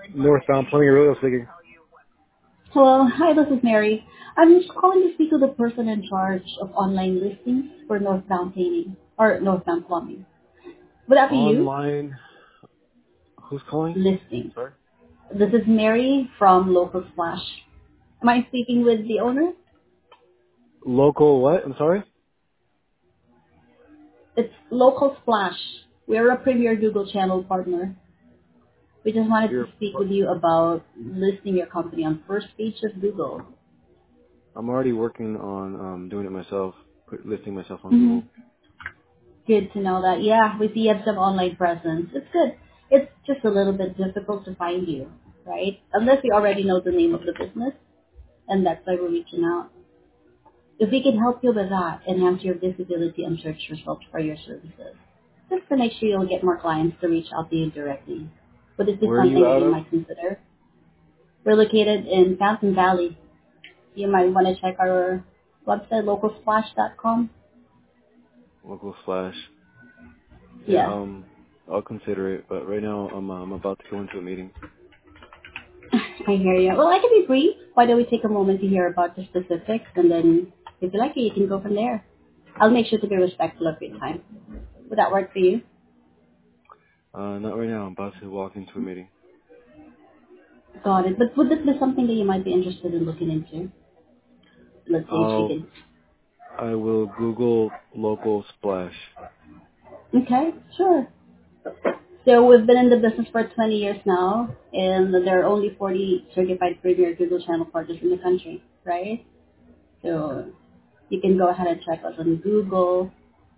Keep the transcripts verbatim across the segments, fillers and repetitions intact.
Northbound Plumbing Aurelio speaking. Hello. Hi, this is Mary. I'm just calling to speak to the person in charge of online listings for Northbound Painting or Northbound Plumbing. Would that be you? Online. Who's calling? Listings. Sorry. This is Mary from Local Splash. Am I speaking with the owner? Local what? I'm sorry? It's Local Splash. We're a premier Google channel partner. We just wanted to You're, speak with you about listing your company on first page of Google. I'm already working on um, doing it myself, put, listing myself on Mm-hmm. Google. Good to know that. Yeah, we see you have some online presence. It's good. It's just a little bit difficult to find you, right? Unless you already know the name of the business, and that's why we're reaching out. If we can help you with that, enhance your visibility and search results for your services, just to make sure you'll get more clients to reach out to you directly. Would this be Where are something you that out you of? might consider? We're located in Fountain Valley. You might want to check our website, local splash dot com. Local Slash. Yeah, Yes. um, I'll consider it, but right now I'm, uh, I'm about to go into a meeting. I hear you. Well, I can be brief. Why don't we take a moment to hear about the specifics, and then if you like it, you can go from there. I'll make sure to be respectful of your time. Would that work for you? Uh, not right now. I'm about to walk into a meeting. Got it. But would this be something that you might be interested in looking into? Let's say if you I'll, could. I will Google Local Splash. Okay, sure. So we've been in the business for twenty years now, and there are only forty certified premier Google channel partners in the country, right? So you can go ahead and check us on Google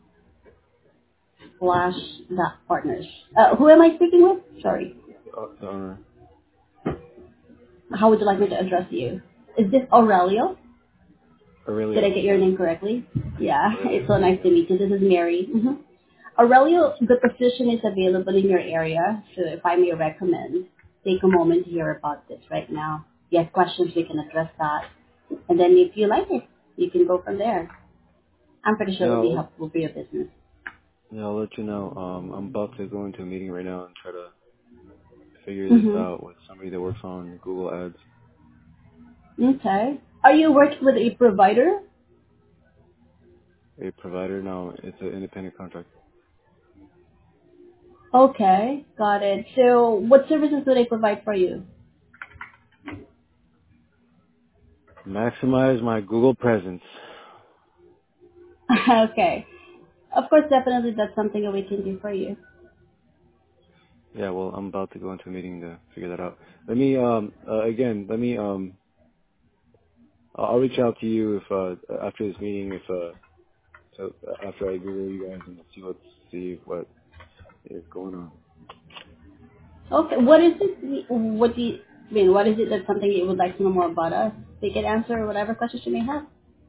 slash dot partners. Uh, who am I speaking with? Sorry. Uh, the owner. How would you like me to address you? Is this Aurelio? Did I Aurelio. get your Yeah. name correctly? Yeah, Aurelio. it's so nice to meet you. This is Mary. hmm Aurelio, Nice to the position is available in your area, so if I may recommend, take a moment to hear about this right now. If you have questions, we can address that. And then if you like it, you can go from there. I'm pretty sure Yeah, it'll be I'll, helpful for your business. yeah, I'll let you know. Um, I'm about to go into a meeting right now and try to figure this Mm-hmm. out with somebody that works on Google Ads. Okay. Are you working with a provider? A provider? No, it's an independent contract. Okay, got it. So what services do they provide for you? Maximize my Google presence. Okay. Of course, definitely that's something that we can do for you. Yeah, well, I'm about to go into a meeting to figure that out. Let me, um, uh, again, let me, um, I'll I'll reach out to you if, uh, after this meeting, if, uh, so after I Google you guys and see what, see what is going on. Okay, what is it? What do you I mean? What is it that's something you would like to know more about us? They can answer whatever questions you may have,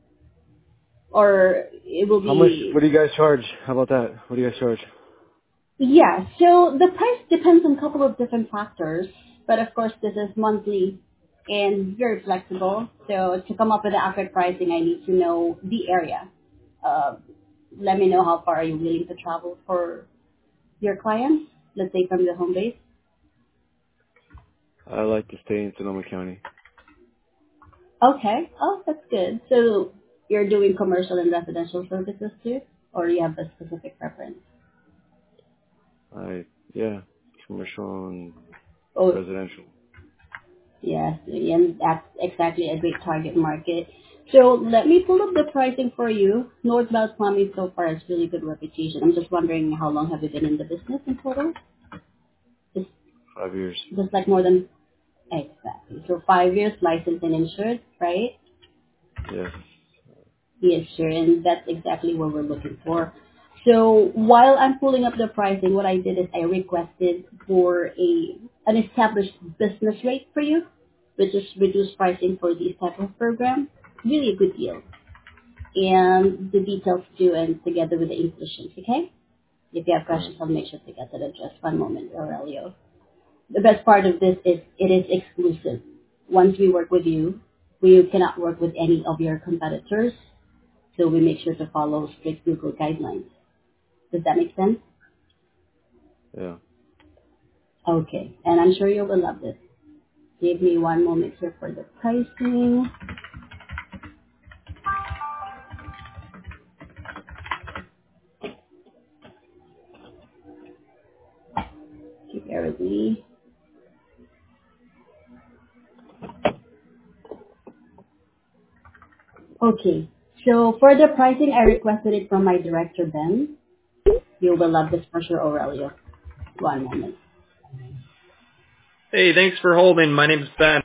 or it will How much, be what do you guys charge? How about that? What do you guys charge? yeah. So the price depends on a couple of different factors, but of course this is monthly and very flexible. So to come up with the accurate pricing, I need to know the area. Uh, let me know how far are you willing to travel for your clients. Let's say from the home base. I like to stay in Sonoma County. Okay. Oh, that's good. So you're doing commercial and residential services too, or you have a specific preference? I, yeah, commercial and Oh, residential. yes, and that's exactly a great target market. So let me pull up the pricing for you. Northbound Plumbing so far has really good reputation. I'm just wondering how long have you been in the business in total? Just, Five years. just like more than exactly. So five years licensed and insured, right? Yes. Yes, sure, and that's exactly what we're looking for. So while I'm pulling up the pricing, what I did is I requested for a an established business rate for you, which is reduced pricing for these type of program. Really a good deal. And the details too, and together with the inclusions, okay? If you have Alright. questions, I'll make sure to get that addressed. One moment, Aurelio. The best part of this is it is exclusive. Once we work with you, we cannot work with any of your competitors, so we make sure to follow strict Google guidelines. Does that make sense? Yeah. Okay. And I'm sure you will love this. Give me one moment here for the pricing. Okay, bear with me. Okay, so for the pricing, I requested it from my director, Ben. You will love this for sure, Aurelio. One moment. Hey, thanks for holding. My name's Ben.